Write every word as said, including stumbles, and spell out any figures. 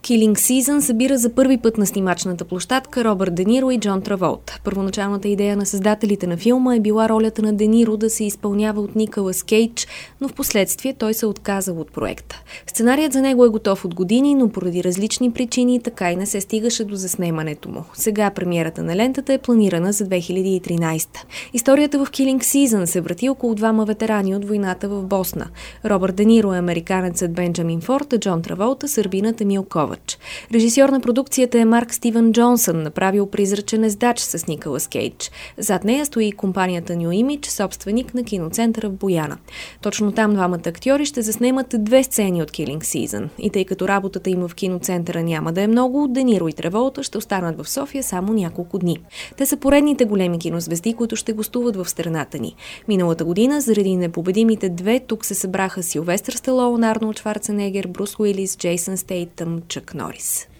Killing Season събира за първи път на снимачната площадка Робърт Де Ниро и Джон Траволта. Първоначалната идея на създателите на филма е била ролята на Де Ниро да се изпълнява от Николас Кейдж, но в последствие той се отказал от проекта. Сценарият за него е готов от години, но поради различни причини така и не се стигаше до заснемането му. Сега премиерата на лентата е планирана за две хиляди и тринадесета. Историята в Killing Season се врати около двама ветерани от войната в Босна. Робърт Де Ниро е американецът Бенджамин Форд, а Джон Траволта – сърбинът Емил Ковач. Режисьор на продукцията е Марк Стивън Джонсън, направил Призрачен ездач с Николас Кейдж. Зад нея стои компанията New Image, собственик на киноцентъра в Бояна. Точно там двамата актьори ще заснемат две сцени от Killing Season. И тъй като работата им в киноцентъра няма да е много, Де Ниро и Траволта ще останат в София само няколко дни. Те са поредните големи кинозвезди, които ще гостуват в страната ни. Миналата година, заради Непобедимите две, тук се събраха Силвестър Сталоун, Арнолд Шварценегер, Брус Уилис, Джейсън Стейтъм, Чак Норис.